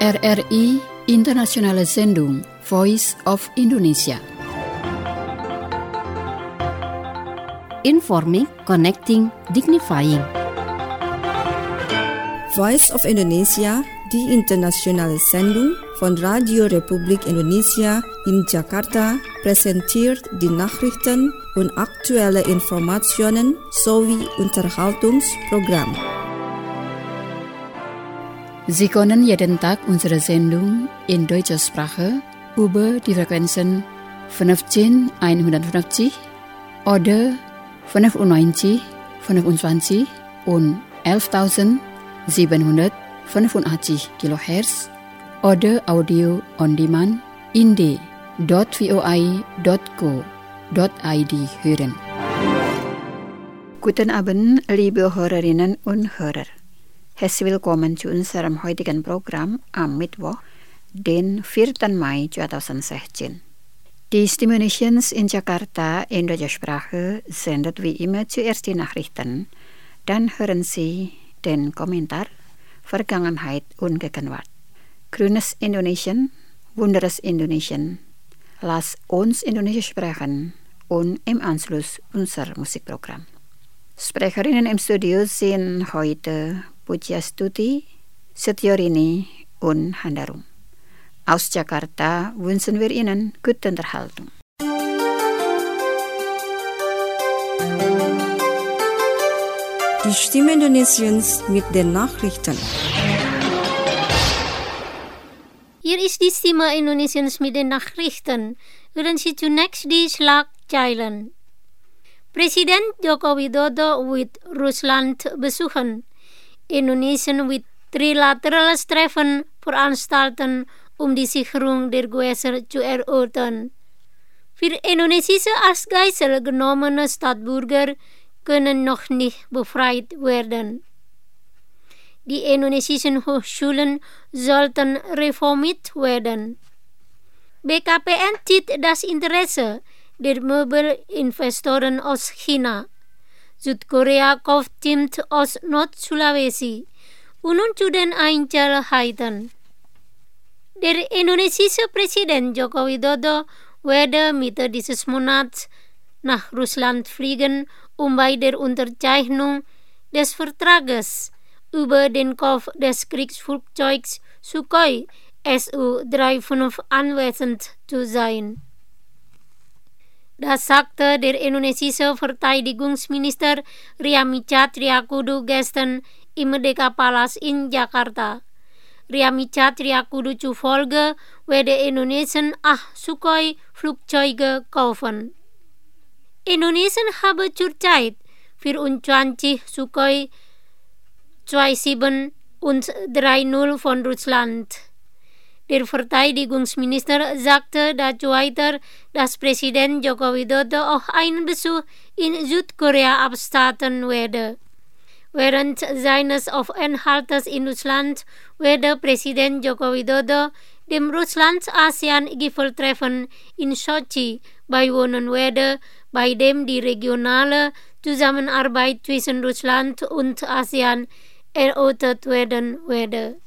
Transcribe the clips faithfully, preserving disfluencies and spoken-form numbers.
R R I Internationale Sendung Voice of Indonesia. Informing, connecting, dignifying. Voice of Indonesia, die internationale Sendung von Radio Republik Indonesia in Jakarta, präsentiert die Nachrichten und aktuelle Informationen sowie Unterhaltungsprogramm. Sie können jeden Tag unsere Sendung in deutscher Sprache über die Frequenzen fünfzehn einhundertfünfzig oder fünfundneunzig fünfundzwanzig und elftausendsiebenhundertfünfundachtzig Kilohertz oder Audio on Demand in d punkt voi punkt co punkt id hören. Guten Abend, liebe Hörerinnen und Hörer. Herzlich willkommen zu unserem heutigen Programm am Mittwoch, den vierten Mai zweitausendsechzehn. Die Stimulations in Jakarta in deutscher Sprache sendet wie immer zuerst die Nachrichten, dann hören Sie den Kommentar Vergangenheit und Gegenwart. Grünes Indonesien, Wunderes Indonesien, lass uns Indonesisch sprechen und im Anschluss unser Musikprogramm. Sprecherinnen im Studio sind heute Pujastuti, Setiorini und Handarum. Aus Jakarta wünschen wir Ihnen gute Unterhaltung. Die Stimme Indonesiens mit den Nachrichten. Hier ist die Stimme Indonesiens mit den Nachrichten. Hören Sie zunächst die Schlagzeilen. Presiden Joko Widodo wird Russland besuchen. Indonesien wird trilaterales Treffen veranstalten, um die Sicherung der Gewässer zu erörtern. Für indonesische als Geisel genommene Staatsbürger können noch nicht befreit werden. Die indonesischen Hochschulen sollten reformiert werden. B K P N zieht das Interesse der Möbelinvestoren aus China. Südkorea kauft Zimt aus Nord-Sulawesi. Und nun zu den Einzelheiten. Der indonesische Präsident Joko Widodo werde Mitte dieses Monats nach Russland fliegen, um bei der Unterzeichnung des Vertrages über den Kauf des Kriegsflugzeugs Sukhoi S U fünfunddreißig anwesend zu sein. Das sagte der indonesische Verteidigungsminister Ryamichat Triakudu gestern im Merdeka-Palast in Jakarta. Ryamichat Triakudu zufolge werde Indonesien acht Sukhoi-Flugzeuge kaufen. Indonesien habe zurzeit vierundzwanzig Sukhoi siebenundzwanzig und dreißig von Russland. Der Verteidigungsminister sagte dazu weiter, dass Präsident Joko Widodo auch einen Besuch in Südkorea abstatten werde. Während seines Aufenthaltes in Russland werde Präsident Joko Widodo dem Russland-ASEAN-Gipfeltreffen in Sochi beiwohnen werde, bei dem die regionale Zusammenarbeit zwischen Russland und ASEAN erörtert werden werde.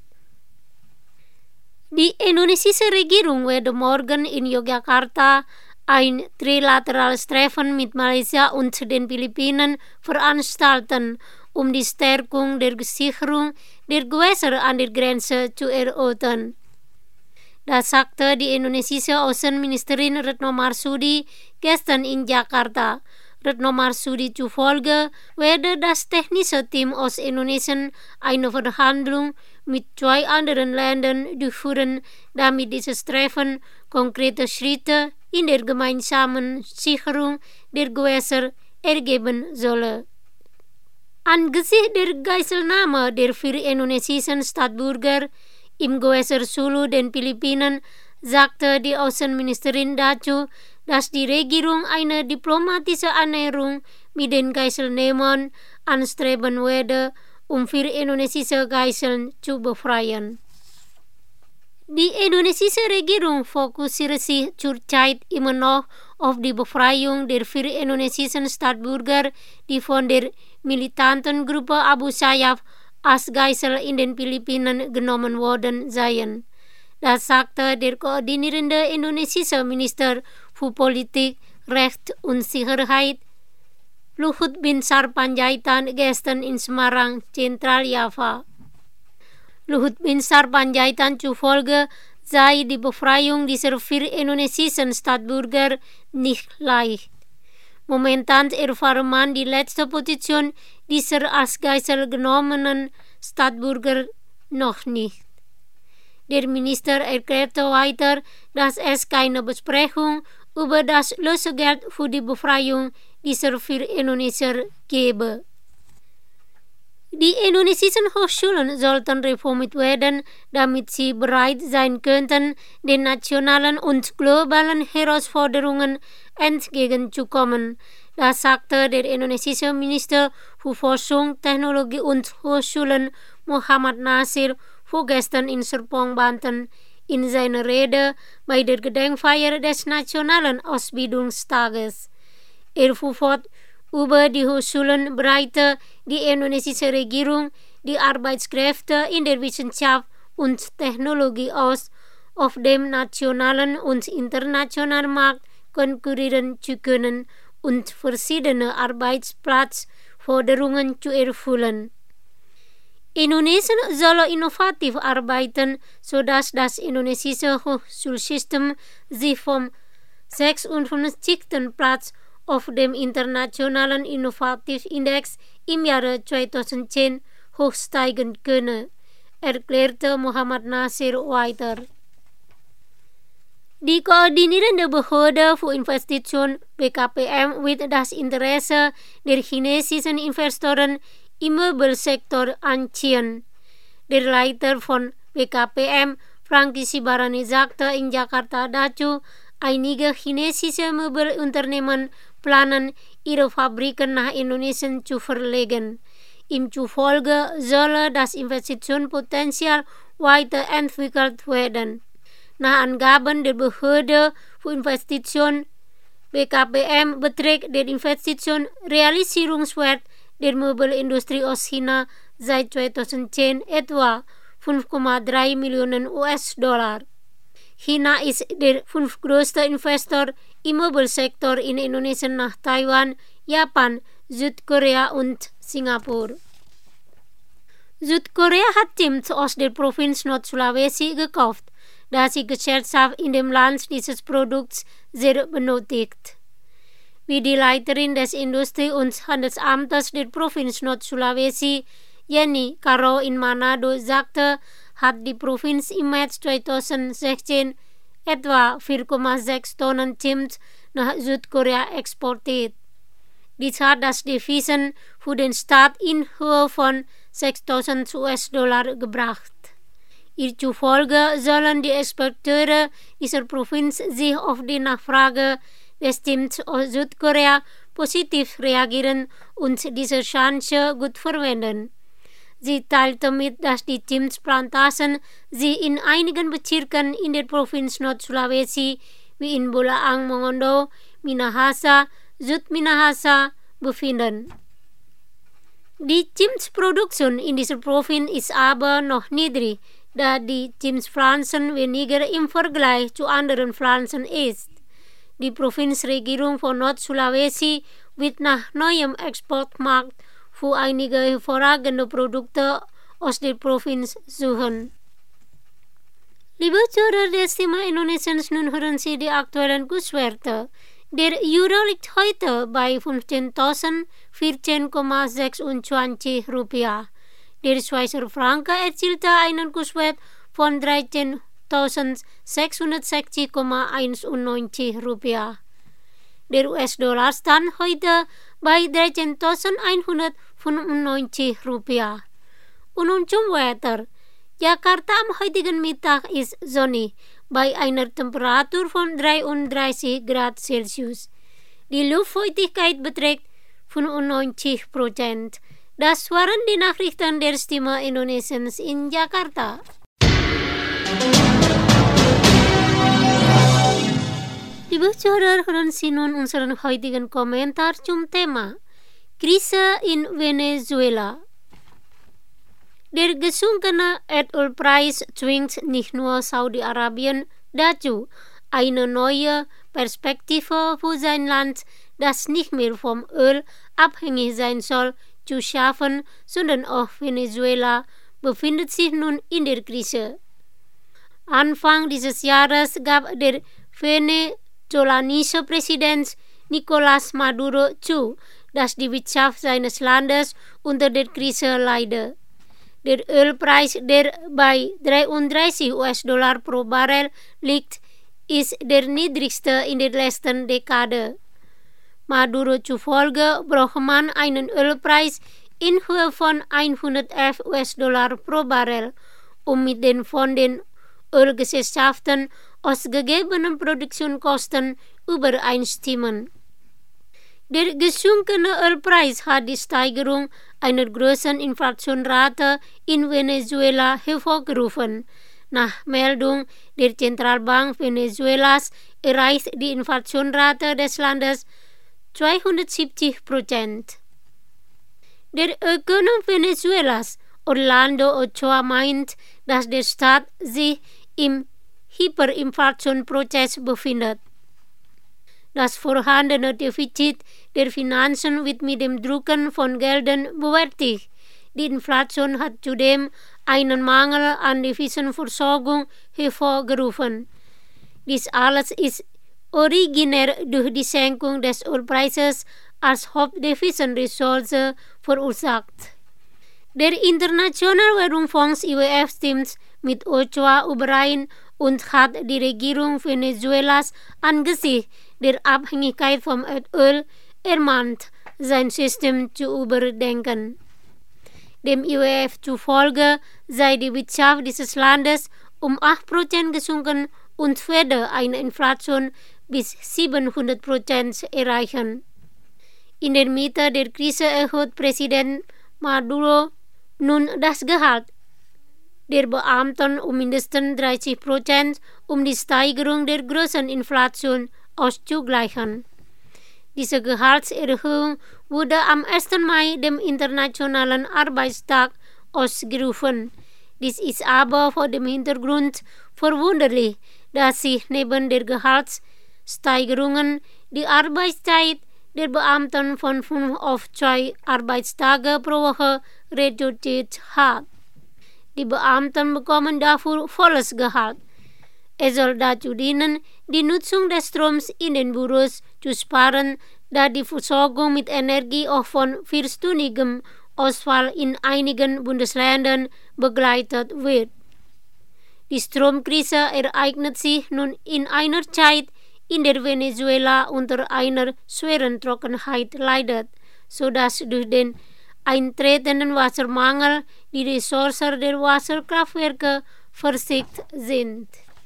Die indonesische Regierung werde morgen in Yogyakarta ein trilaterales Treffen mit Malaysia und den Philippinen veranstalten, um die Stärkung der Sicherung der Gewässer an der Grenze zu erörtern. Das sagte die indonesische Außenministerin Retno Marsudi gestern in Jakarta. Retno Marsudi zufolge werde das technische Team aus Indonesien eine Verhandlung mit zwei anderen Ländern durchführen, damit dieses Treffen konkrete Schritte in der gemeinsamen Sicherung der Gewässer ergeben solle. Angesichts der Geiselnahme der vier indonesischen Staatsbürger im Gewässer Sulu den Philippinen sagte die Außenministerin dazu, dass die Regierung eine diplomatische Annäherung mit den Geiselnehmern anstreben werde, um vier indonesische Geiseln zu befreien. Die indonesische Regierung fokussiert sich zurzeit immer noch auf die Befreiung der vier indonesischen Staatsbürger, die von der militanten Gruppe Abu Sayyaf als Geisel in den Philippinen genommen worden seien. Das sagte der koordinierende indonesische Minister für Politik, Recht und Sicherheit, Luhut Binsar Panjaitan, gestern in Semarang, Zentraljava. Luhut Binsar Panjaitan zufolge sei die Befreiung dieser vier indonesischen Staatsbürger nicht leicht. Momentan erfahre man die letzte Position dieser als Geisel genommenen Staatsbürger noch nicht. Der Minister erklärte weiter, dass es keine Besprechung über das Lösegeld für die Befreiung dieser vier Indonesier gebe. Die indonesischen Hochschulen sollten reformiert werden, damit sie bereit sein könnten, den nationalen und globalen Herausforderungen entgegenzukommen. Das sagte der indonesische Minister für Forschung, Technologie und Hochschulen Muhammad Nasir vorgestern in Serpong, Banten, in seiner Rede bei der Gedenkfeier des Nationalen Ausbildungstages. Er fuhr fort, über die Hochschulen breite die indonesische Regierung die Arbeitskräfte in der Wissenschaft und Technologie aus, auf dem nationalen und internationalen Markt konkurrieren zu können und verschiedene Arbeitsplatzforderungen zu erfüllen. Indonesien soll innovativ arbeiten, sodass das indonesische Hochschulsystem sich vom sechsundfünfzigsten Platz auf dem internationalen Innovativindex im Jahre zweitausendzehn hochsteigen könne, erklärte Muhammad Nasir weiter. Die koordinierende Behörde für Investitionen B K P M wird das Interesse der chinesischen Investoren im Möbelsektor anziehen. Der Leiter von B K P M, Franky Sibarani, sagte in Jakarta dazu, einige chinesische Möbelunternehmen planen, ihre Fabriken nach Indonesien zu verlegen. Ihm zufolge solle das Investitionspotenzial weiterentwickelt werden. Nach Angaben der Behörde für Investitionen B K P M beträgt der Investitionsrealisierungswert der Möbelindustrie aus China seit zweitausendzehn etwa fünf Komma drei Millionen U S-Dollar. China ist der fünftgrößte Investor im Möbelsektor in Indonesien nach Taiwan, Japan, Südkorea und Singapur. Südkorea hat Zimt aus der Provinz Nord-Sulawesi gekauft, da die Gesellschaft in dem Land dieses Produkts sehr benötigt. Wie die Leiterin des Industrie- und Handelsamtes der Provinz Nord-Sulawesi, Jenny Karo in Manado, sagte, hat die Provinz im März zweitausendsechzehn etwa vier Komma sechs Tonnen Zimt nach Südkorea exportiert. Dies hat das Devisen für den Staat in Höhe von sechstausend U S-Dollar gebracht. Ihr zufolge sollen die Exporteure dieser Provinz sich auf die Nachfrage des Zimts aus Südkorea positiv reagieren und diese Chance gut verwenden. Sie teilte mit, dass die Zimtplantagen sich in einigen Bezirken in der Provinz Nord-Sulawesi wie in Bulaang Mongondo, Minahasa, Südminahasa befinden. Die Zimtproduktion in dieser Provinz ist aber noch niedrig, da die Zimtpflanzen weniger im Vergleich zu anderen Pflanzen ist. Die Provinzregierung von Nord-Sulawesi wird nach neuem Exportmarkt für einige hervorragende Produkte aus der Provinz suchen. Liebe Zuhörer des Thema Indonesiens, nun hören Sie die aktuellen Kurswerte. Der Euro liegt heute bei fünfzehntausendvierzehn Komma sechsundzwanzig Rupiah. Der Schweizer Franken erzielte einen Kurswert von dreizehntausendsechshundertsechzig Komma einundneunzig Rupiah. Der U S-Dollar stand heute bei dreizehntausendeinhundertfünfundneunzig Rupiah. Und nun zum Wetter. Jakarta am heutigen Mittag ist sonnig, bei einer Temperatur von dreiunddreißig Grad Celsius. Die Luftfeuchtigkeit beträgt fünfundneunzig Prozent. Das waren die Nachrichten der Stimme Indonesiens in Jakarta. Liebe Zuhörer, hören Sie nun unseren heutigen Kommentar zum Thema Krise in Venezuela. Der gesunkene Erdölpreis zwingt nicht nur Saudi-Arabien dazu, eine neue Perspektive für sein Land, das nicht mehr vom Öl abhängig sein soll, zu schaffen, sondern auch Venezuela befindet sich nun in der Krise. Anfang dieses Jahres gab der venezolanische Präsident Nicolás Maduro zu, dass die Wirtschaft seines Landes unter der Krise leide. Der Ölpreis, der bei dreiunddreißig US-Dollar pro Barrel liegt, ist der niedrigste in der letzten Dekade. Maduro zufolge brauche man einen Ölpreis in Höhe von hundertelf US-Dollar pro Barrel, um mit den von den Ölgesellschaften ausgegebenen Produktionskosten übereinstimmen. Der gesunkene Ölpreis hat die Steigerung einer großen Inflationsrate in Venezuela hervorgerufen. Nach Meldung der Zentralbank Venezuelas erreicht die Inflationsrate des Landes zweihundertsiebzig Prozent. Der Ökonom Venezuelas, Orlando Ochoa, meint, dass der Staat sich im Hyperinflationsprozess befindet. Das vorhandene Defizit der Finanzen wird mit dem Drucken von Geldern bewältigt. Die Inflation hat zudem einen Mangel an Devisenversorgung hervorgerufen. Dies alles ist originär durch die Senkung des Ölpreises als Hauptdevisenressource verursacht. Der Internationale Währungsfonds I W F stimmt mit Ochoa überein und hat die Regierung Venezuelas angesichts der Abhängigkeit vom Erdöl ermahnt, sein System zu überdenken. Dem I W F zufolge sei die Wirtschaft dieses Landes um acht Prozent gesunken und werde eine Inflation bis siebenhundert Prozent erreichen. In der Mitte der Krise erhöht Präsident Maduro nun das Gehalt der Beamten um mindestens dreißig Prozent, um die Steigerung der großen Inflation auszugleichen. Diese Gehaltserhöhung wurde am ersten Mai, dem Internationalen Arbeitstag, ausgerufen. Dies ist aber vor dem Hintergrund verwunderlich, dass sich neben der Gehaltssteigerungen die Arbeitszeit der Beamten von fünf auf zwei Arbeitstage pro Woche reduziert hat. Die Beamten bekommen dafür volles Gehalt. Es soll dazu dienen, die Nutzung des Stroms in den Büros zu sparen, da die Versorgung mit Energie auch von vierstündigem Ausfall in einigen Bundesländern begleitet wird. Die Stromkrise ereignet sich nun in einer Zeit, in der Venezuela unter einer schweren Trockenheit leidet, sodass durch den eintretenden Wassermangel die Ressourcen der Wasserkraftwerke versiegt sind.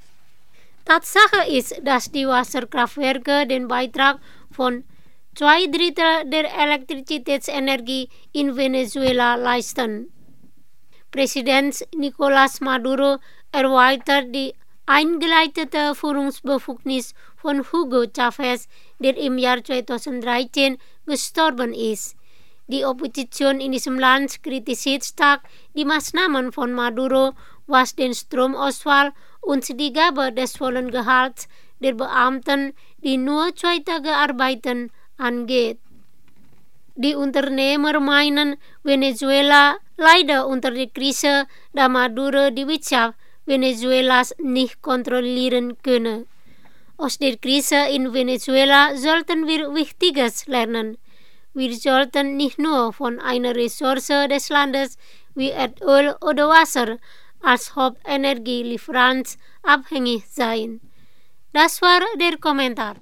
Tatsache ist, dass die Wasserkraftwerke den Beitrag von zwei Drittel der Elektrizitätsenergie in Venezuela leisten. Präsident Nicolás Maduro erweitert die eingeleitete Führungsbefugnis von Hugo Chavez, der im Jahr zweitausenddreizehn gestorben ist. Die Opposition in diesem Land kritisiert stark die Maßnahmen von Maduro, was den Stromausfall und die Gabe des vollen Gehalts der Beamten, die nur zwei Tage arbeiten, angeht. Die Unternehmer meinen, Venezuela leide unter der Krise, da Maduro die Wirtschaft Venezuelas nicht kontrollieren könne. Aus der Krise in Venezuela sollten wir Wichtiges lernen. Wir sollten nicht nur von einer Ressource des Landes wie Erdöl oder Wasser als Hauptenergielieferant abhängig sein. Das war der Kommentar.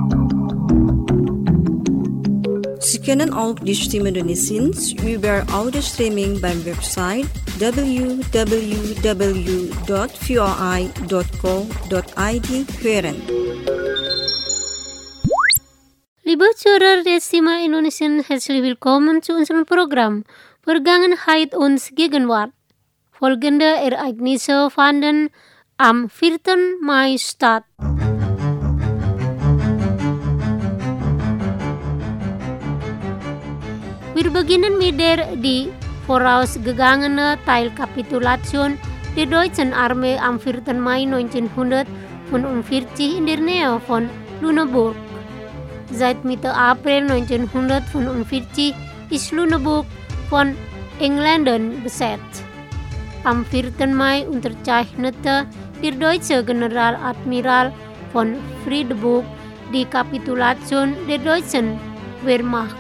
Sie können auch die Stimme Indonesiens über Audio-Streaming beim Website w w w dot v o i dot co dot i d hören. Liebe Zuhörer der Stimme Indonesien, herzlich willkommen zu unserem Programm Vergangenheit und Gegenwart. Folgende Ereignisse fanden am vierten Mai statt. Wir beginnen mit der die vorausgegangene Teilkapitulation der deutschen Armee am vierten Mai neunzehnhundertfünfundvierzig in der Nähe von Lüneburg. Seit Mitte April neunzehnhundertfünfundvierzig ist Lüneburg von Engländern besetzt. Am vierten Mai unterzeichnete der deutsche Generaladmiral von Friedeburg die Kapitulation der deutschen Wehrmacht.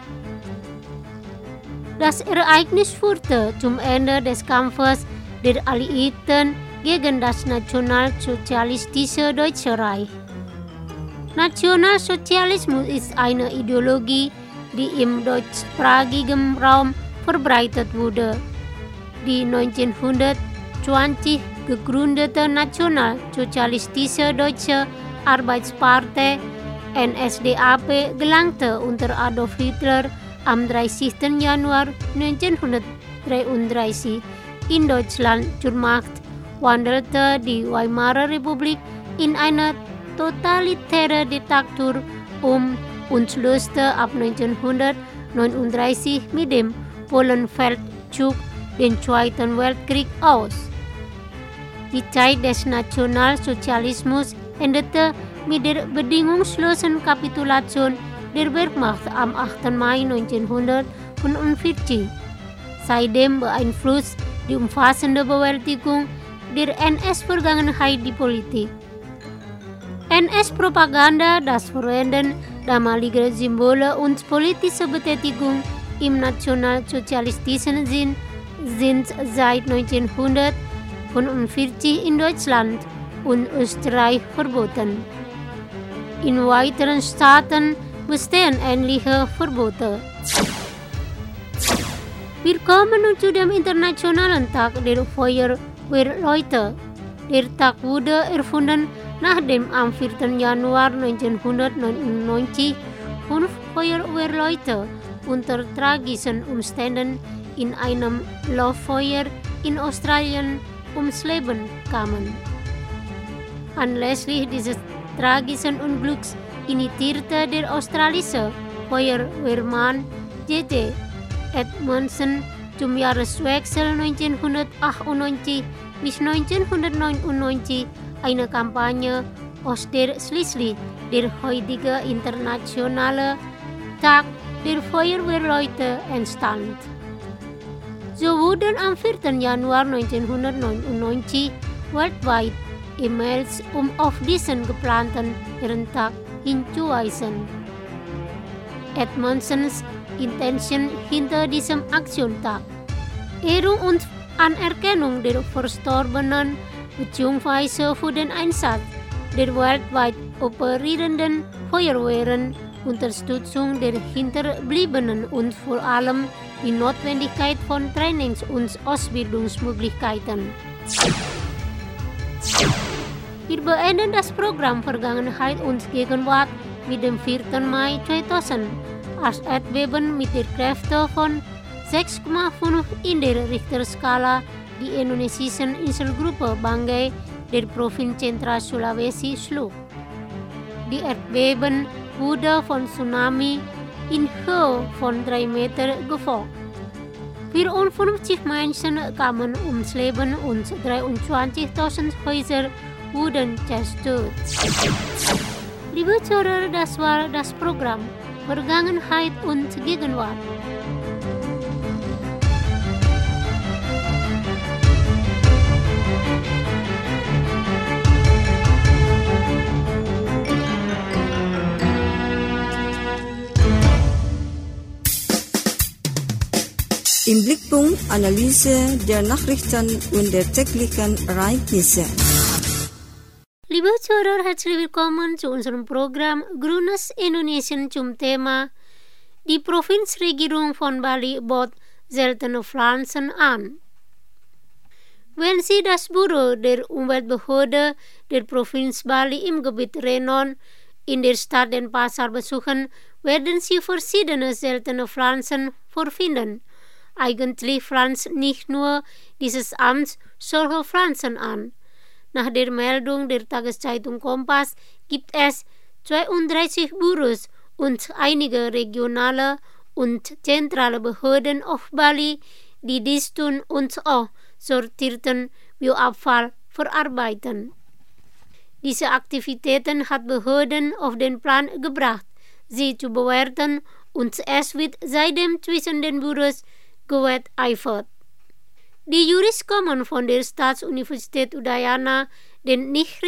Das Ereignis führte zum Ende des Kampfes der Alliierten gegen das nationalsozialistische Deutsche Reich. Nationalsozialismus ist eine Ideologie, die im deutschsprachigen Raum verbreitet wurde. Die neunzehnhundertzwanzig gegründete Nationalsozialistische Deutsche Arbeitspartei N S D A P gelangte unter Adolf Hitler am dreißigsten Januar neunzehnhundertdreiunddreißig in Deutschland zur Macht, wandelte die Weimarer Republik in eine totalitäre Diktatur um und löste ab neunzehnhundertneununddreißig mit dem Polenfeldzug den Zweiten Weltkrieg aus. Die Zeit des Nationalsozialismus endete mit der bedingungslosen Kapitulation der Wehrmacht am achten Mai neunzehnhundertfünfundvierzig. Seitdem beeinflusst die umfassende Bewältigung der N S-Vergangenheit die Politik. N S-Propaganda, das Verwenden damaliger Symbole und politische Betätigung im nationalsozialistischen Sinn sind seit neunzehnhundertfünfundvierzig in Deutschland und Österreich verboten. In weiteren Staaten bestehen ähnliche Verbote. Wir kommen nun zu dem Internationalen Tag der Feuerwehrleute. Der Tag wurde erfunden, nachdem am vierten Januar neunzehnhundertneunundneunzig fünf Feuerwehrleute unter tragischen Umständen in einem Lauffeuer in Australien ums Leben kamen. Anlässlich dieses tragischen Unglücks initiierte der australische Feuerwehrmann J T Edmondson zum Jahreswechsel neunzehnhundertachtundneunzig bis neunzehnhundertneunundneunzig eine Kampagne, aus der schließlich der heutige internationale Tag der Feuerwehrleute entstand. So wurden am vierten Januar neunzehnhundertneunundneunzig weltweit E-Mails, um auf diesen geplanten Ehrentag hinzuweisen. Edmondsons Intention hinter diesem Aktionstag: Ehrung und Anerkennung der Verstorbenen bzw. für den Einsatz der weltweit operierenden Feuerwehren, Unterstützung der Hinterbliebenen und vor allem die Notwendigkeit von Trainings- und Ausbildungsmöglichkeiten. Wir beenden das Programm Vergangenheit und Gegenwart mit dem vierten Mai zweitausend, als Erdbeben mit der Kräfte von sechs Komma fünf in der Richterskala die indonesische Inselgruppe Banggai der Provinz Central Sulawesi schlug. Die Erdbeben wurde von Tsunami in Höhe von drei Meter gefolgt. vierundfünfzig Menschen kamen ums Leben und dreiundzwanzigtausend Häuser wurden zerstört. Liebe Zuhörer, das war das Programm Vergangenheit und Gegenwart. Im Blickpunkt Analyse der Nachrichten und der täglichen Ereignisse. Liebe Zuhörer, herzlich willkommen zu unserem Programm Grünes Indonesien zum Thema Die Provinzregierung von Bali bot seltene Pflanzen an. Wenn Sie das Büro der Umweltbehörde der Provinz Bali im Gebiet Renon in der Stadt Denpasar besuchen, werden Sie verschiedene seltene Pflanzen vorfinden. Eigentlich pflanzt nicht nur dieses Amt solche Pflanzen an. Nach der Meldung der Tageszeitung Kompass gibt es zweiunddreißig Büros und einige regionale und zentrale Behörden auf Bali, die dies tun und auch sortierten Bioabfall verarbeiten. Diese Aktivitäten hat Behörden auf den Plan gebracht, sie zu bewerten, und es wird seitdem zwischen den Büros gewetteifert. Die Juristkammern von der Staatsuniversität Udayana, den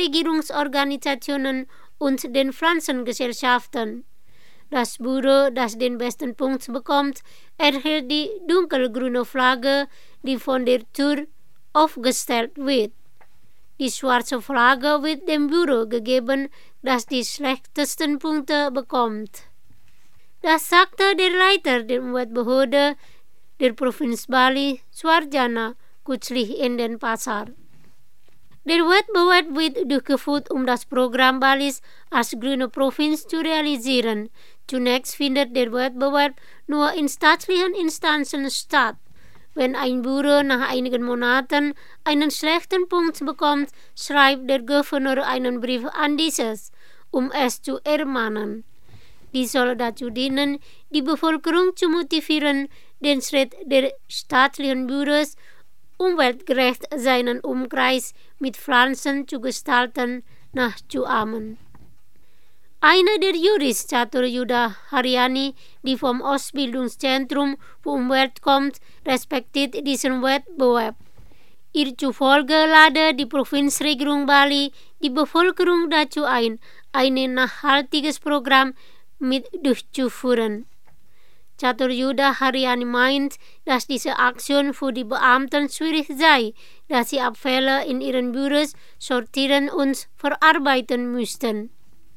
Nichtregierungsorganisationen und den Pflanzengesellschaften. Das Büro, das den besten Punkt bekommt, erhält die dunkelgrüne Flagge, die von der Tür aufgestellt wird. Die schwarze Flagge wird dem Büro gegeben, das die schlechtesten Punkte bekommt. Das sagte der Leiter der Umweltbehörde der Provinz Bali, Suarjana, kürzlich in den Pasar. Der Wettbewerb wird durchgeführt, um das Programm Balis als grüne Provinz zu realisieren. Zunächst findet der Wettbewerb nur in staatlichen Instanzen statt. Wenn ein Büro nach einigen Monaten einen schlechten Punkt bekommt, schreibt der Gouverneur einen Brief an dieses, um es zu ermahnen. Dies soll dazu dienen, die Bevölkerung zu motivieren, den Schritt der staatlichen Büros, umweltgerecht seinen Umkreis mit Pflanzen zu gestalten, nachzuahmen. Einer der Jurist, Chaturyuda Haryani, die vom Ausbildungszentrum für Umwelt kommt, respektiert diesen Wettbewerb. Ihr zufolge lade die Provinzregierung Bali die Bevölkerung dazu ein, ein nachhaltiges Programm mit durchzuführen. Chaturyuda Haryani meint, dass diese Aktion für die Beamten schwierig sei, da sie Abfälle in ihren Büros sortieren und verarbeiten müssten.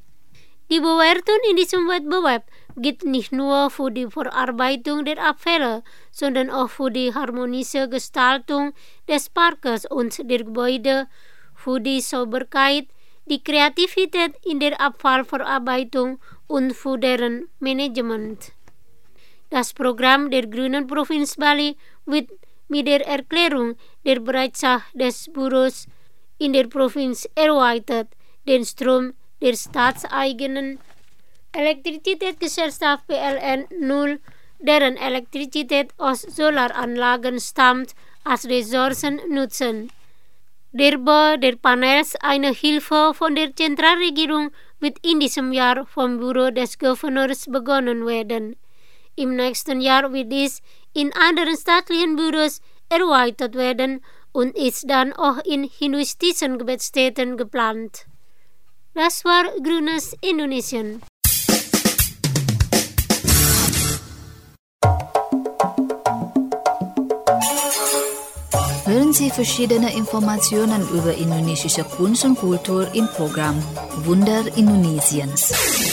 Die Bewertung in diesem Wettbewerb gilt nicht nur für die Verarbeitung der Abfälle, sondern auch für die harmonische Gestaltung des Parkes und der Gebäude, für die Sauberkeit, die Kreativität in der Abfallverarbeitung und für deren Management. Das Programm der Grünen Provinz Bali wird mit der Erklärung der Bereitschaft des Büros in der Provinz erweitert, den Strom der staatseigenen Elektrizitätsgesellschaft P L N null, deren Elektrizität aus Solaranlagen stammt, als Ressourcen nutzen. Der Bau der Panels, eine Hilfe von der Zentralregierung, wird in diesem Jahr vom Büro des Gouverneurs begonnen werden. Im nächsten Jahr wird dies in anderen staatlichen Büros erweitert werden und ist dann auch in hinduistischen Gebetsstätten geplant. Das war Grünes Indonesien. Hören Sie verschiedene Informationen über indonesische Kunst und Kultur im Programm Wunder Indonesiens.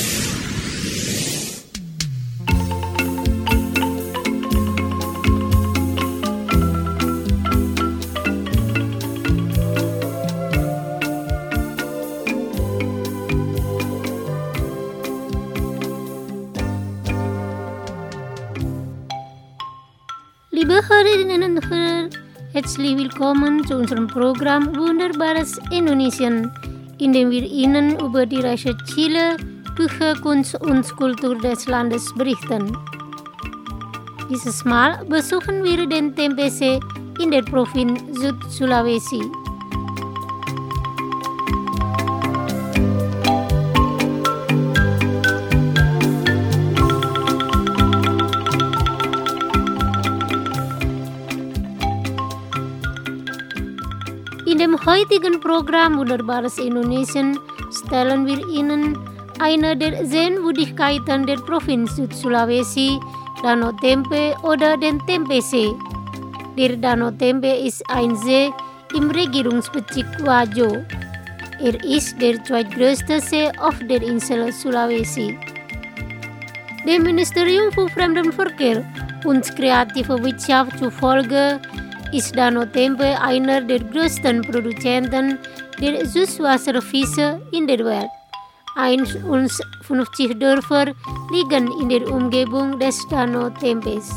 Liebe Hörerinnen und Hörer, herzlich willkommen zu unserem Programm Wunderbares Indonesien, in dem wir Ihnen über die reiche Chile, Küche, Kunst und Kultur des Landes berichten. Dieses Mal besuchen wir den Tempesee in der Provinz Süd-Sulawesi. In dem heutigen Programm Wunderbares Indonesien stellen wir Ihnen eine der Sehenswürdigkeiten der Provinz Süd-Sulawesi, Danau Tempe oder den Tempesee. Der Danau Tempe ist ein See im Regierungsbezirk Wajo. Er ist der zweitgrößte See auf der Insel Sulawesi. Dem Ministerium für Fremdenverkehr und kreative Wirtschaft zufolge ist Danau Tempe einer der größten Produzenten der Süßwasserfische in der Welt. einundfünfzig Dörfer liegen in der Umgebung des Danau Tempes.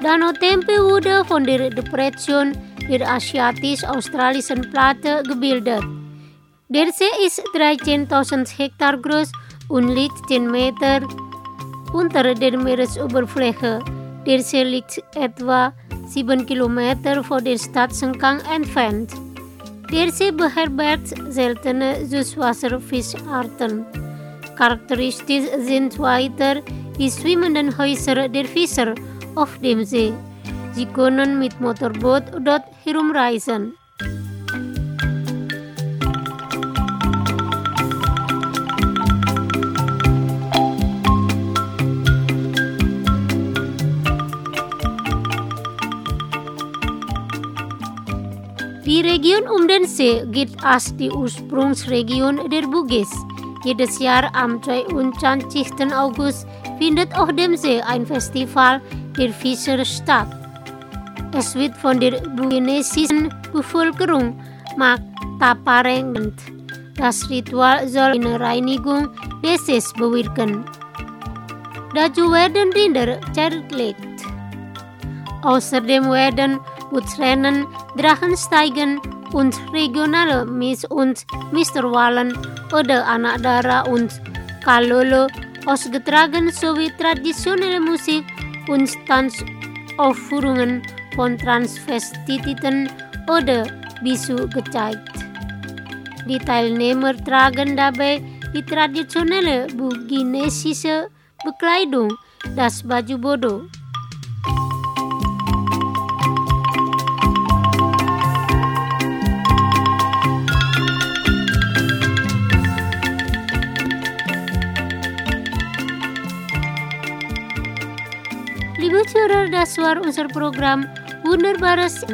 Danau Tempe wurde von der Depression der Asiatisch-Australischen Platte gebildet. Der See ist dreizehntausend Hektar groß und liegt zehn Meter unter der Meeresoberfläche. Der See liegt etwa sieben Kilometer von der Stadt Sengkang entfernt. Der See beherbergt seltene Süßwasserfischarten. Charakteristisch sind weiter die schwimmenden Häuser der Fischer auf dem See. Sie können mit Motorboot dort herumreisen. Die Region um den See gilt als die Ursprungsregion der Bugis. Jedes Jahr am zweiundzwanzigsten August findet auf dem See ein Festival der Fischer statt. Es wird von der buginesischen Bevölkerung Maktapareng genannt. Das Ritual soll eine Reinigung des Sees bewirken. Dazu werden Rinder zerlegt. Außerdem werden Bootsrennen, Drachensteigen und regionale Miss- und Misterwahlen oder Anak Dara und Kalolo ausgetragen sowie traditionelle Musik und Tanzaufführungen von Transvestiten oder Bisu gezeigt. Die Teilnehmer tragen dabei die traditionelle buginesische Bekleidung, das Baju Bodo. Liebe Zuhörer, das war unser Programm Wunderbares.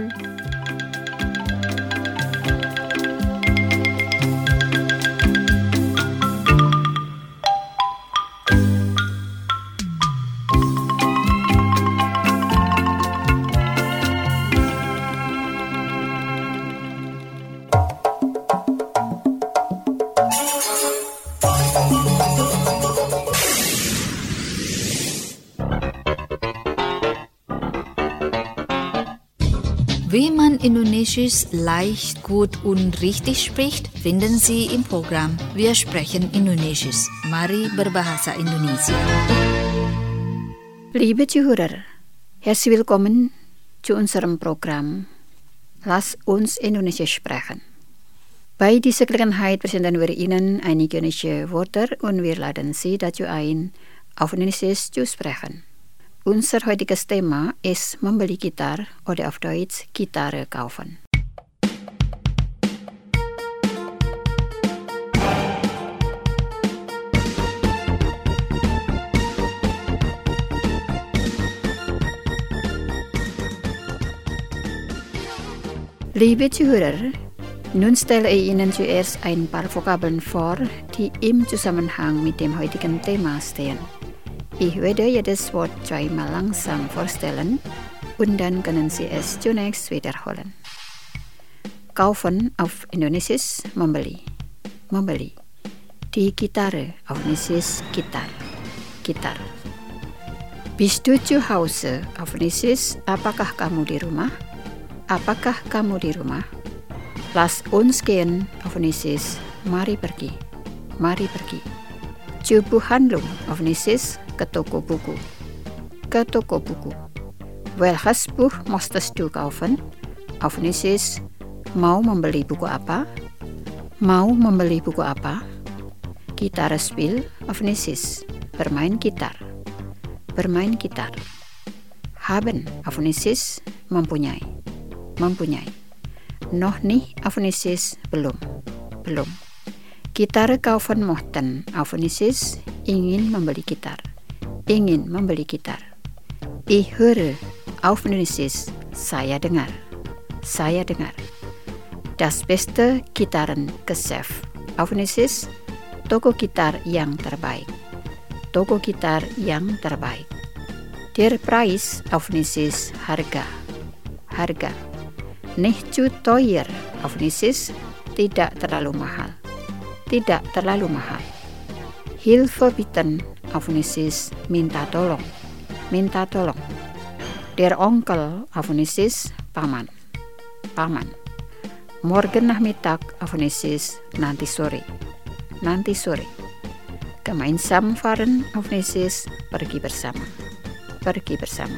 Wie man Indonesisch leicht, gut und richtig spricht, finden Sie im Programm Wir sprechen Indonesisch. Mari berbahasa Indonesia. Liebe Zuhörer, herzlich willkommen zu unserem Programm Lass uns Indonesisch sprechen. Bei dieser Gelegenheit präsentieren wir Ihnen einige indonesische Wörter und wir laden Sie dazu ein, auf Indonesisch zu sprechen. Unser heutiges Thema ist membeli Gitar oder auf Deutsch Gitarre kaufen. Liebe Zuhörer, nun stelle ich Ihnen zuerst ein paar Vokabeln vor, die im Zusammenhang mit dem heutigen Thema stehen. Ich werde jedes Wort zweimal langsam vorstellen und dann können Sie es zunächst wiederholen. Kaufen auf Indonesisch membeli. Membeli. Die Gitarre auf Indonesisch Gitar. Gitar. Bist du zu Hause auf Indonesisch? Apakah kamu di rumah? Apakah kamu di rumah? Lass uns gehen auf Indonesisch. Mari pergi. Mari pergi. Zu Buchhandlung auf Indonesisch ke toko buku. Ke toko buku. Welches Buch möchtest du kaufen? Auf Indonesisch, mau membeli buku apa? Mau membeli buku apa? Gitarre spiel auf Indonesisch, bermain gitar. Bermain gitar. Haben auf Indonesisch, mempunyai. Mempunyai. Noch nicht auf Indonesisch, belum. Belum. Gitarre kaufen möchten auf Indonesisch, ingin membeli gitar. Ingin membeli gitar. Ich höre auf Indonesisch, saya dengar. Saya dengar. Das beste Gitarrengeschäft auf Indonesisch, toko gitar yang terbaik. Toko gitar yang terbaik. Der Preis auf Indonesisch, harga. Harga. Nicht zu teuer auf Indonesisch, tidak terlalu mahal. Tidak terlalu mahal. Hilfe bitten auf Indonesisch, minta tolong. Minta tolong. Der onkel Avonisis paman. Paman. Morgen nachmittag Avonisis nanti sore. Nanti sore. Gemeinsam fahren Avonisis pergi bersama. Pergi bersama.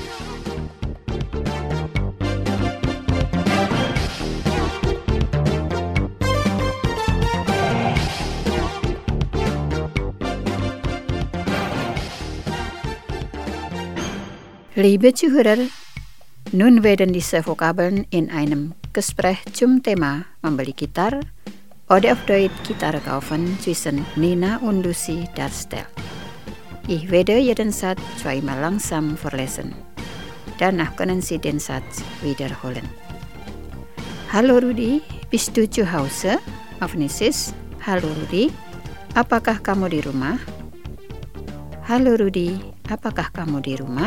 Liebe Zuhörer, nun werden diese Vokabeln in einem Gespräch zum Thema membeli gitar oder auf Deutsch Gitarre kaufen zwischen Nina und Lucy darstellen. Ich werde jeden Satz zweimal langsam vorlesen. Danach können Sie den Satz wiederholen. Hallo Rudi, bist du zu Hause? Avonisis. Hallo Rudi, apakah kamu di rumah? Halo Rudi, apakah kamu di rumah?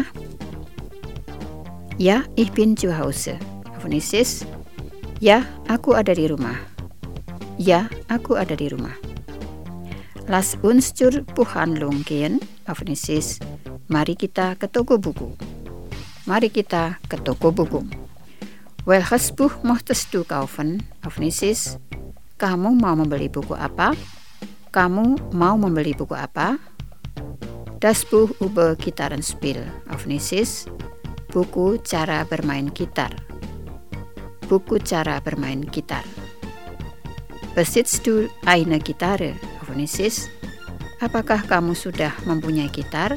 Ja, ich bin zu Hause. Avonisis. Ya, aku ada di rumah. Ya, aku ada di rumah. Lass uns zur Buchhandlung gehen. Avonisis. Mari kita ke toko buku. Mari kita ke toko buku. Welches Buch möchtest du kaufen? Avonisis. Kamu mau membeli buku apa? Kamu mau membeli buku apa? Das Buch über Gitarrenspiel. Avonisis. Buku cara bermain gitar. Buku cara bermain gitar. Besitzt du eine Gitarre? Avonisis. Apakah kamu sudah mempunyai gitar?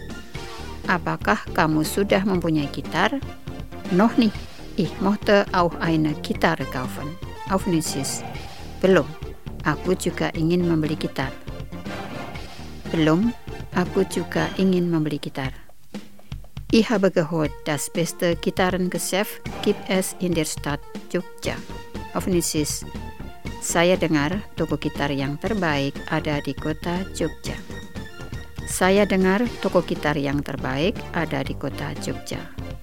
Apakah kamu sudah mempunyai gitar? Noch nicht. Ich möchte auch eine Gitarre kaufen. Avonisis. Belum. Aku juga ingin membeli gitar. Belum. Aku juga ingin membeli gitar. Ich habe gehört, das beste Gitarrengeschäft gibt es in der Stadt Jogja. Avonisis. Saya dengar toko gitar yang terbaik ada di kota Jogja. Saya dengar toko gitar yang terbaik ada di kota Jogja.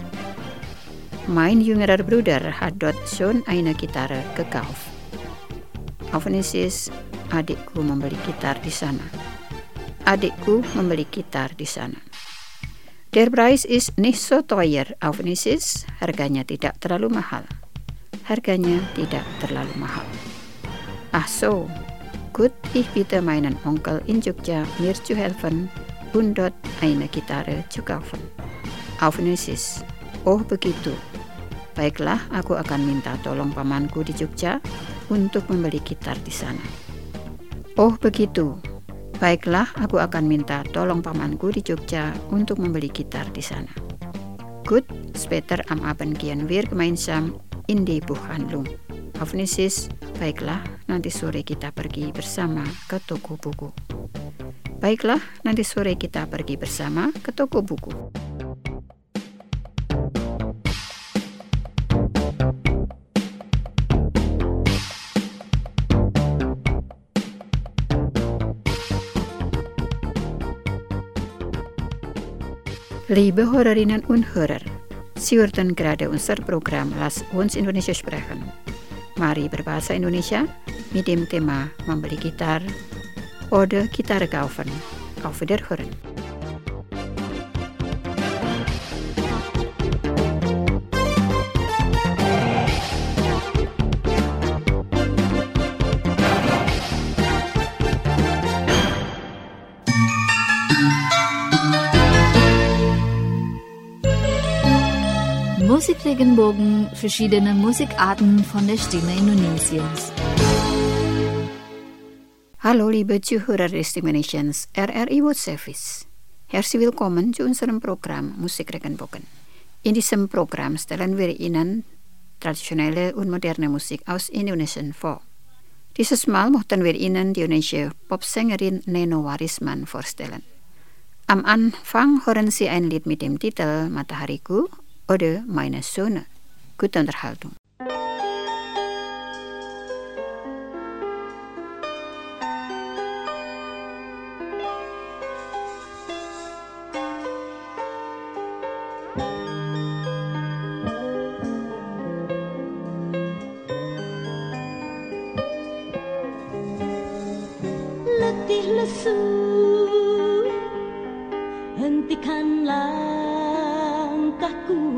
Mein jüngerer Bruder hat dort schon eine Gitarre gekauft. Avonisis. Adikku membeli gitar di sana. Adikku membeli gitar di sana. Der Preis ist nicht so teuer, Avonisis. Harganya tidak terlalu mahal. Harganya tidak terlalu mahal. Ach so, gut, ich bitte meinen Onkel in Jogja, mir zu helfen und dort eine Gitarre zu kaufen. Avonisis. Oh begitu. Baiklah, aku akan minta tolong pamanku di Jogja untuk membeli gitar di sana. Oh begitu. Baiklah, aku akan minta tolong pamanku di Jogja untuk membeli gitar di sana. Gut, später am Abend gehen wir gemeinsam in die Buchhandlung. Avonisis. Baiklah, nanti sore kita pergi bersama ke toko buku. Baiklah, nanti sore kita pergi bersama ke toko buku. Liebe Hörerinnen und Hörer, Sie hörten gerade unser Programm Lass uns Indonesia sprechen. Mari berbahasa Indonesia mit dem Thema membeli gitar oder Gitarre kaufen. Auf Wiederhören. Musikregenbogen, verschiedene Musikarten von der Stimme Indonesiens. Hallo liebe Zuhörer des Indonesiens R R I World Service. Herzlich willkommen zu unserem Programm Musikregenbogen. In diesem Programm stellen wir Ihnen traditionelle und moderne Musik aus Indonesien vor. Dieses Mal möchten wir Ihnen die indonesische Popsängerin Neno Warisman vorstellen. Am Anfang hören Sie ein Lied mit dem Titel Matahariku oder Meine Sonne. Gute Unterhaltung. Letih lesu, hentikan langkahku.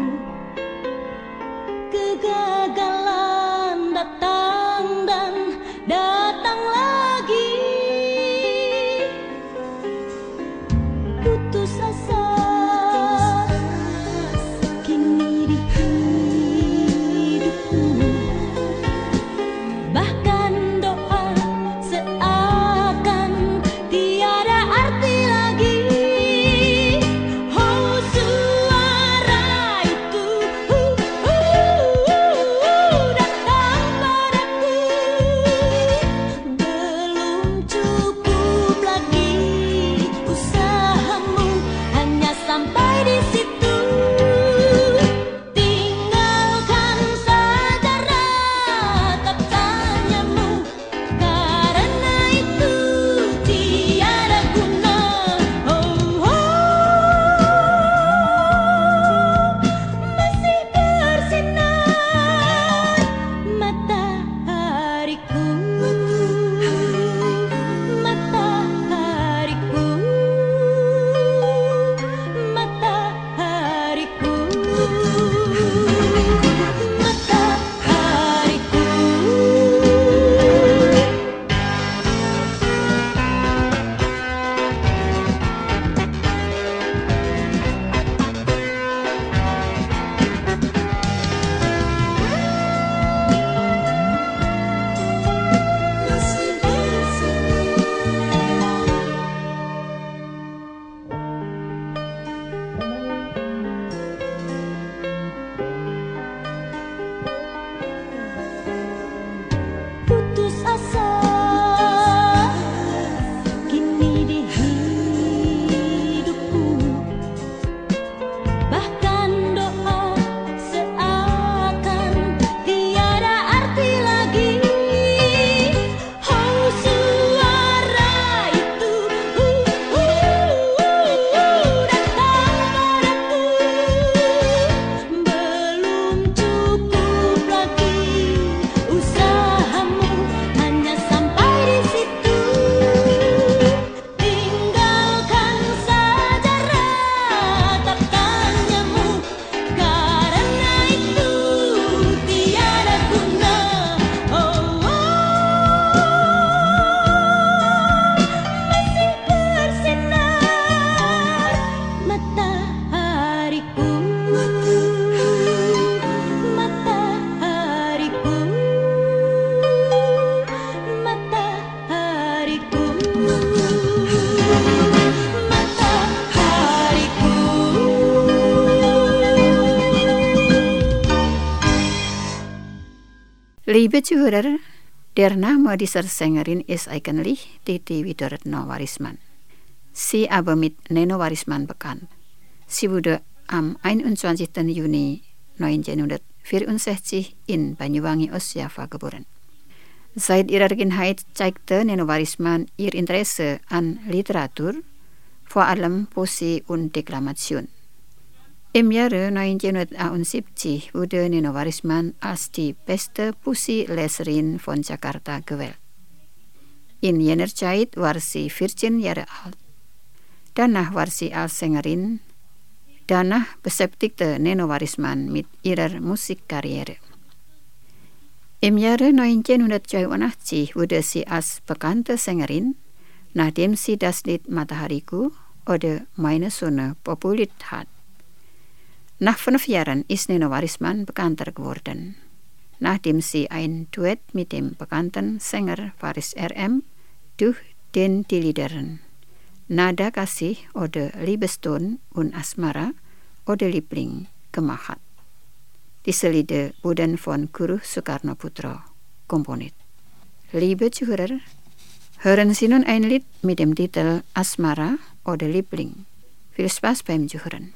Liebe Zuhörer, der Name dieser Sängerin ist eigentlich Titi Widoretno Warisman. Sie aber mit Neno Warisman bekannt. Sie wurde am einundzwanzigsten Juni neunzehnhundertvierundsechzig in Banyuwangi, Ostjava geboren. Seit ihrer Kindheit zeigte Neno Warisman ihr Interesse an Literatur, vor allem Poesie und Deklamation. Im Jahre neunzehnhunderteinundsiebzig wurde Neno Warisman als die beste Poesieleserin von Jakarta gewählt. In jener Zeit war sie vierzehn Jahre alt. Danach war sie als Sängerin. Danach beschäftigte Neno Warisman mit ihrer Musikkarriere. Im Jahre neunzehnhundertzweiundachtzig wurde sie als bekannte Sängerin, nachdem sie das Lied Matahariku oder Meine Sonne populiert hat. Nach fünf Jahren ist Neno Warisman bekannter geworden, nachdem sie ein Duett mit dem bekannten Sänger Faris R M durch den die Liedern Nada Kasih oder Liebeston und Asmara oder Liebling gemacht hat. Diese Lieder wurden von Guru Soekarno Putra komponiert. Liebe Zuhörer, hören Sie nun ein Lied mit dem Titel Asmara oder Liebling. Viel Spaß beim Zuhören.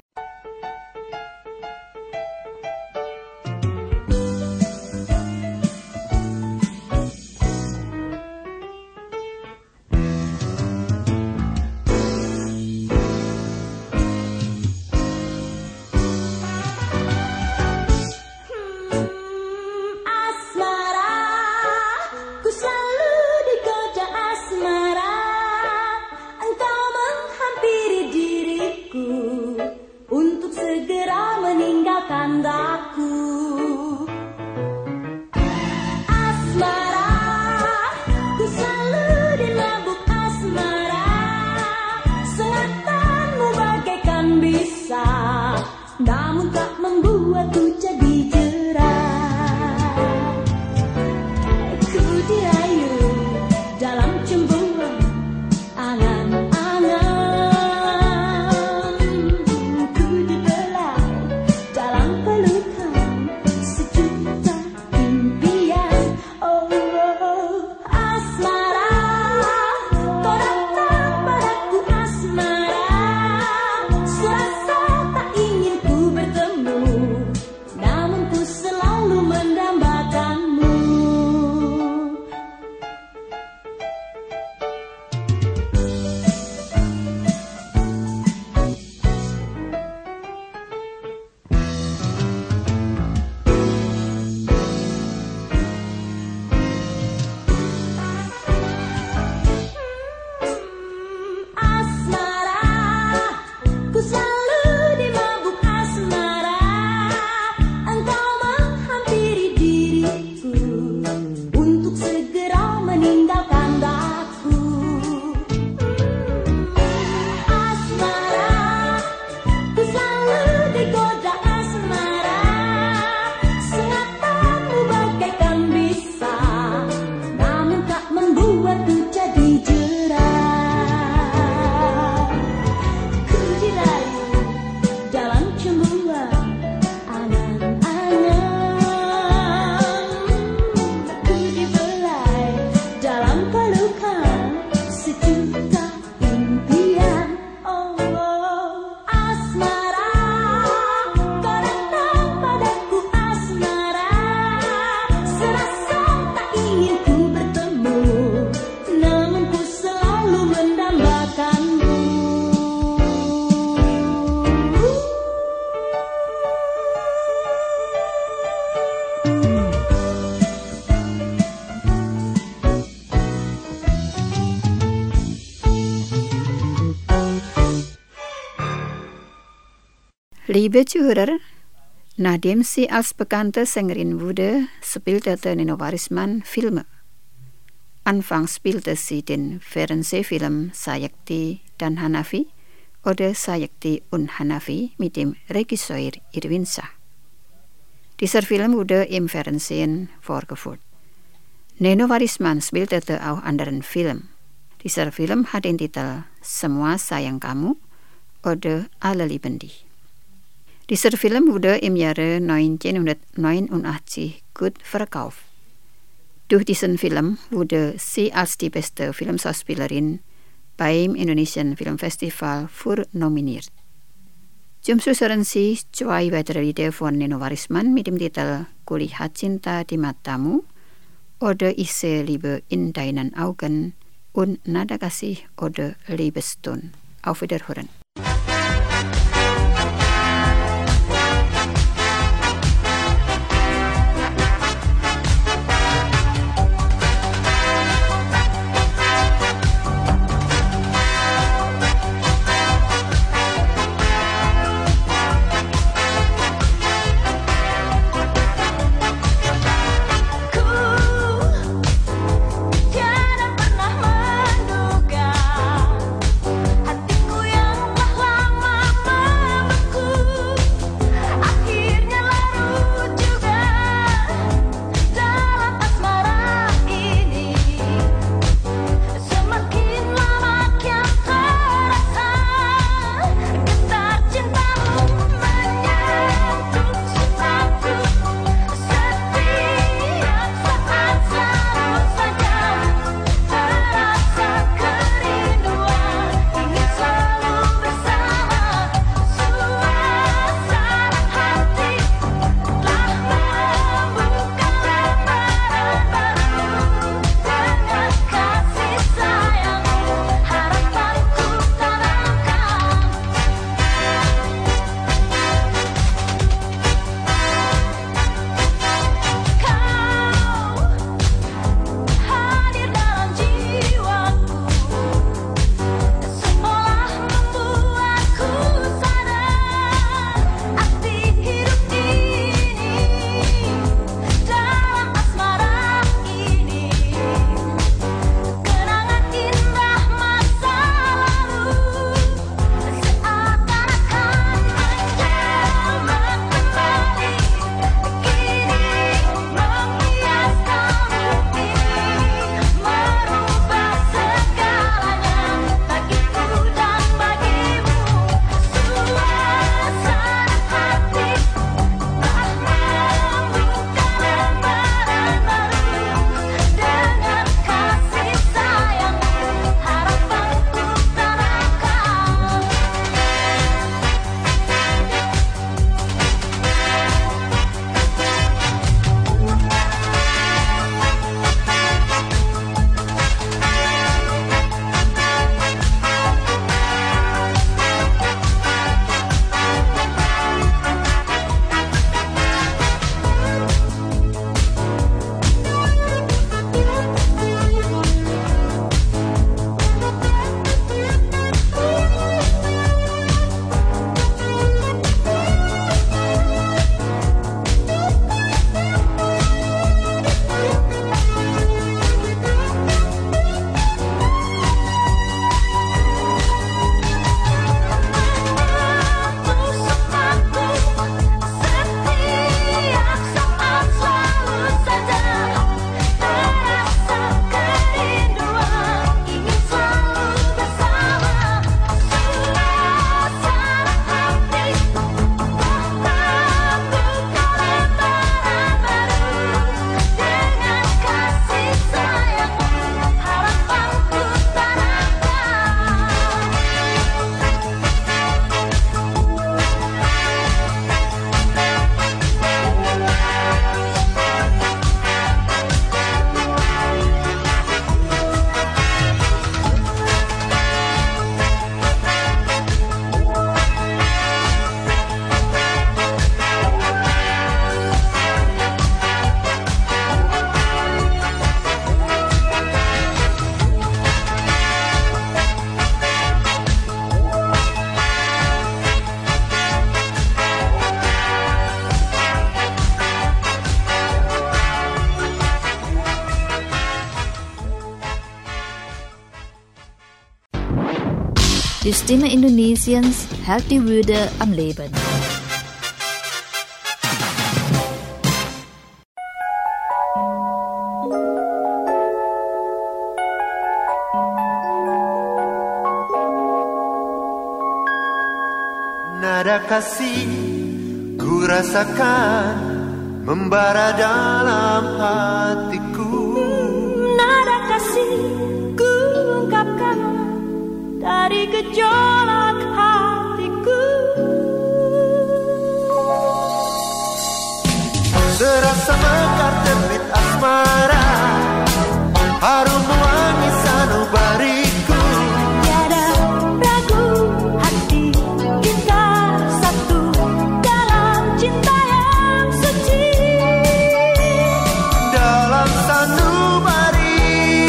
Liebe Zuhörer, nachdem sie als bekannte Sängerin wurde, spielte Neno Warisman Filme. Anfangs spielte sie den Fernsehfilm Sayakti dan Hanafi oder Sayakti und Hanafi mit dem Regisseur Irwin Shah. Dieser Film wurde im Fernsehen vorgeführt. Neno Warisman spielte auch anderen Film. Dieser Film hat den Titel Semua Sayang Kamu oder Alle lieben dich. Dieser Film wurde im Jahre neunzehnhundertneunundachtzig gut verkauft. Durch diesen Film wurde sie als die beste Filmschauspielerin beim Indonesian Film Festival nominiert. Zum Schluss hören Sie zwei weitere Lieder von Nino Warisman mit dem Titel Kulihat Cinta di Matamu oder Ich sehe Liebe in deinen Augen und Nada Kasih oder Liebestun. Auf Wiederhören. Die Stimme Indonesiens hält die Würde am Leben. Nada kasih ku rasakan membara dalam hatiku, kasih ku ungkapkan dari gejolak hatiku. Serasa mekar terbit asmara, harum wangi sanubariku. Tiada ragu hati kita satu dalam cinta yang suci. Dalam sanubari,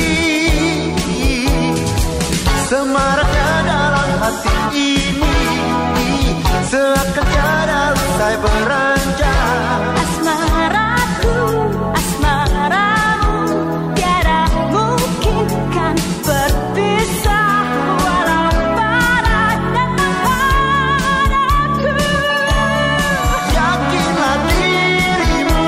semaraknya dalam hati ini seakan tiada usai beranjak. Asmaraku, asmaramu, tiada mungkin kan berpisah walau barat datang padaku. Yakinlah dirimu,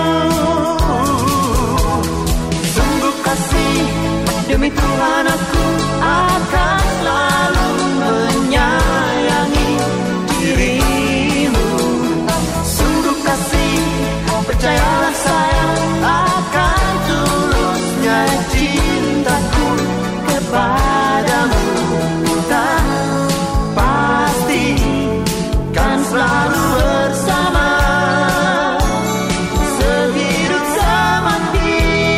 sungguh kasih demi Tuhan aku akan selalu menyayangi dirimu. Sungguh kasih, percayalah sayang, akan tulusnya cintaku kepadamu. Tak pasti kan selalu bersama, sehidup semati.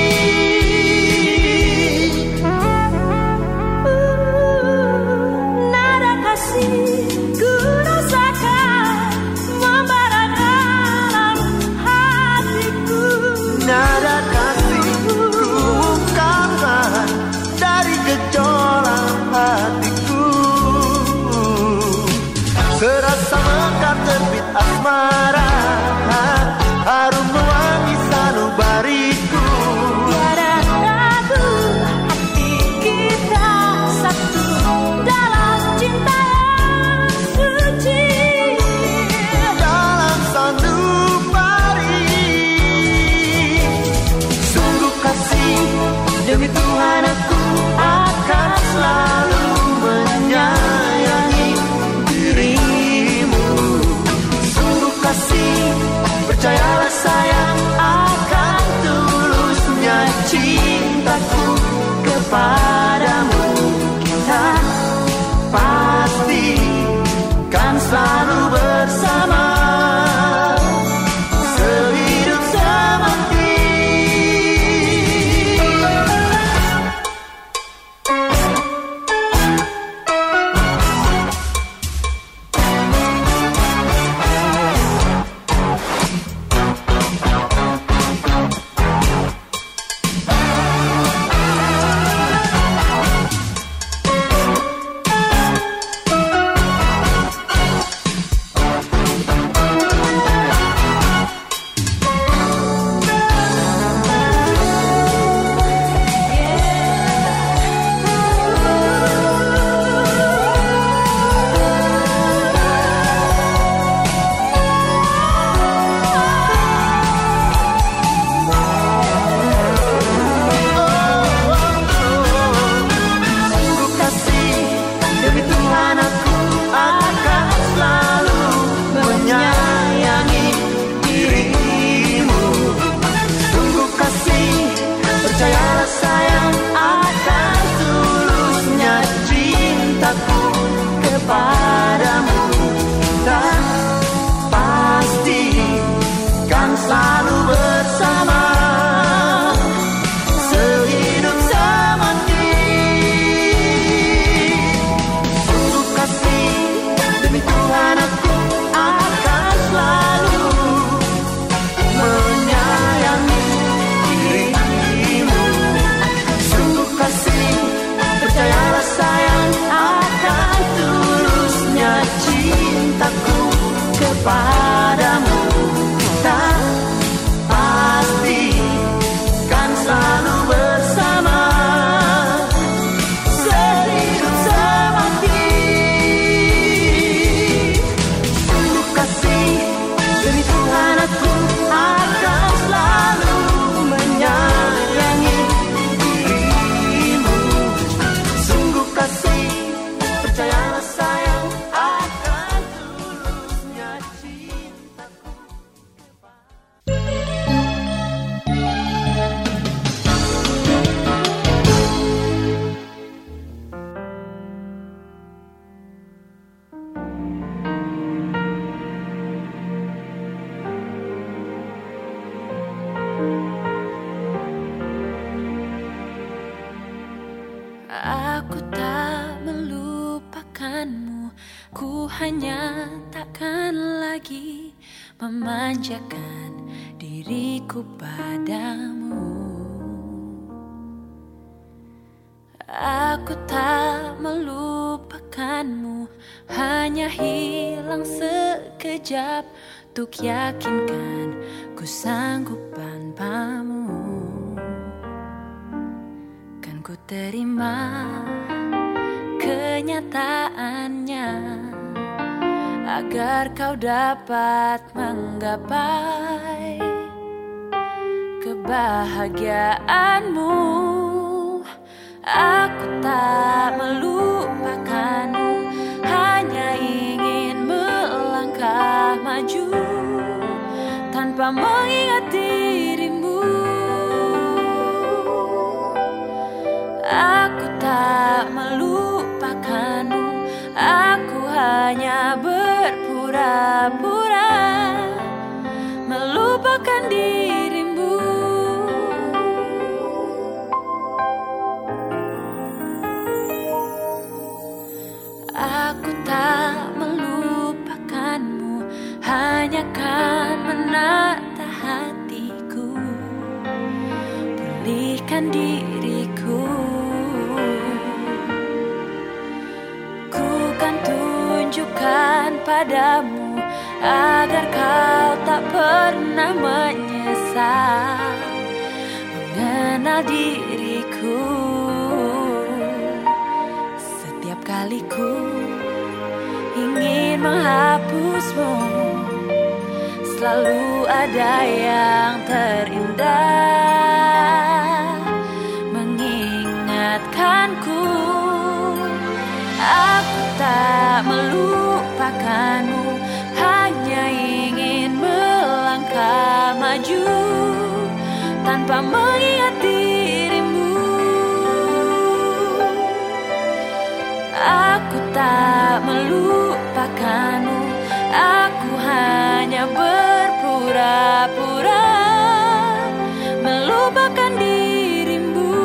Nada kasih ku rasakan membara dalam hatiku. Nada kasih ku ungkapkan dari gejolak hatiku. Serasa mekar terbit asmara, harum wangi sanubariku. Tiada ragu hati kita satu dalam cinta yang suci. Dalam sanubari, sungguh kasih demi Tuhan aku akan selalu menyayangi dirimu. Sungguh kasih, percayalah sayang, akan tulusnya cintaku kepadamu. Kita pasti kan selalu bersama, sehidup semati. Sungguh kasih demi Tuhan aku akan selalu menyayangi dirimu. Sungguh kasih, percayalah sayang, akan tulusnya cintaku kepadamu. Kita pasti kan selalu bersama, sehidup semati. Sungguh kasih demi Tuhan aku akan selalu menyayangi dirimu. Sungguh kasih, percayalah sayang, akan tulusnya cintaku kepadamu. Tak hanya takkan lagi memanjakan diriku padamu. Aku tak melupakanmu, hanya hilang sekejap untuk yakinkan ku sanggup tanpamu. Kan ku terima kenyataannya agar kau dapat menggapai kebahagiaanmu. Aku tak melupakanmu, hanya ingin melangkah maju tanpa mengingat dirimu. Aku tak melupakanmu, aku hanya berpura-pura melupakan dirimu. Aku tak melupakanmu, hanya kan menata hatiku, pulihkan diriku. Ku kan tunjukkan padamu agar kau tak pernah menyesal mengenal diriku. Setiap kali ku ingin menghapusmu, selalu ada yang terindah mengingatkanku. Aku tak melupakanmu, hanya ingin melangkah maju tanpa mengingat dirimu. Aku tak melupakanmu, aku hanya berpura-pura melupakan dirimu.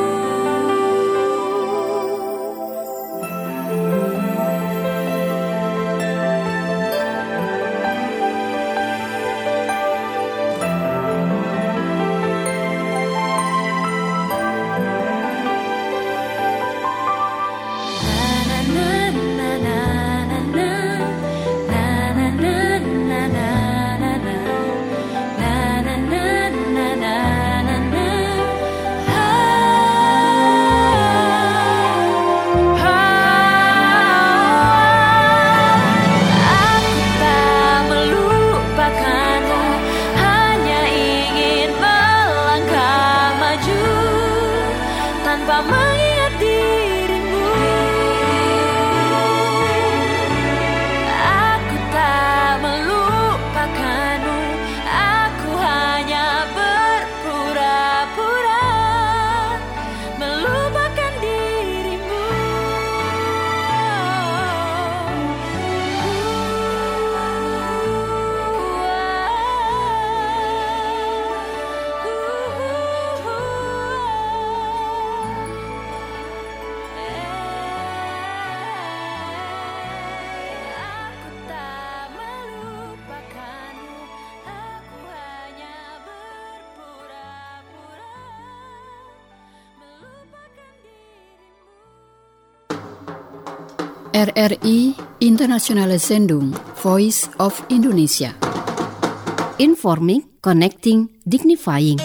R R I Internationale Sendung Voice of Indonesia. Informing, connecting, dignifying.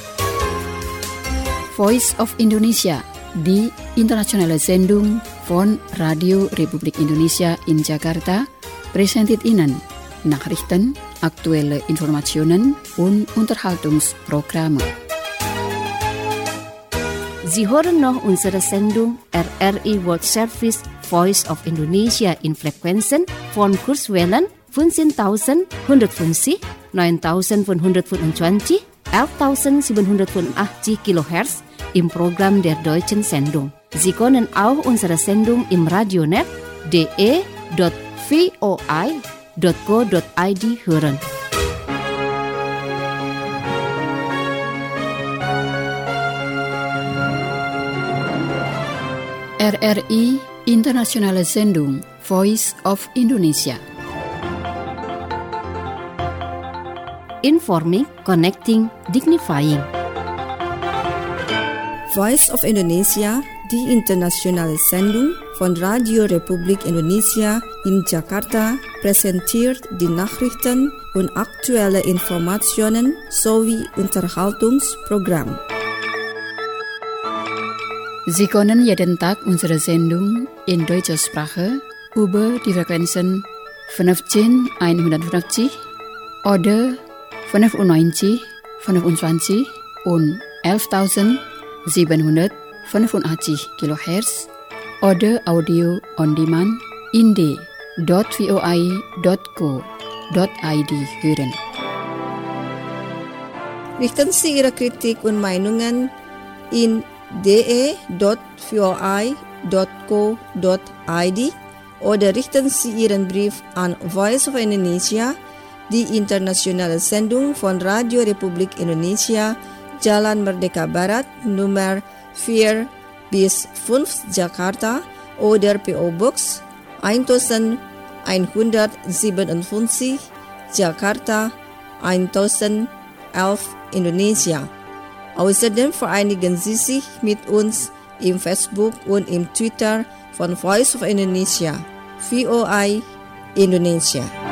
Voice of Indonesia di Internationale Sendung von Radio Republik Indonesia in Jakarta presented Ihnen Nachrichten, aktuelle Informationen und Unterhaltungsprogramme. Sie hören noch unsere Sendung R R I World Service Voice of Indonesia in Frequenzen von Kurzwellen fünfzehntausendeinhundertfünfzig, neuntausendfünfhundertfünfundzwanzig, elftausendsiebenhundertfünfundachtzig Kilohertz im Programm der Deutschen Sendung. Sie können auch unsere Sendung im Radionet d e dot v o i dot co dot i d hören. R R I Internationale Sendung Voice of Indonesia. Informing, connecting, dignifying. Voice of Indonesia, die internationale Sendung von Radio Republik Indonesia in Jakarta, präsentiert die Nachrichten und aktuelle Informationen sowie Unterhaltungsprogramm. Sie können jeden Tag unsere Sendung in deutscher Sprache über die Frequenzen fünfzehnhunderteinundfünfzig oder fünfundneunzig, fünfundzwanzig und elftausendsiebenhundertfünfundachtzig Kilohertz oder Audio on Demand in d punkt voi punkt co punkt id hören. Richten Sie Ihre Kritik und Meinungen in d e punkt voi punkt co punkt id oder richten Sie Ihren Brief an Voice of Indonesia, die internationale Sendung von Radio Republik Indonesia, Jalan Merdeka Barat, Nummer vier bis fünf Jakarta oder P O Box elf siebenundfünfzig Jakarta elf Indonesia. Außerdem vereinigen Sie sich mit uns im Facebook und im Twitter von Voice of Indonesia, V O I Indonesia.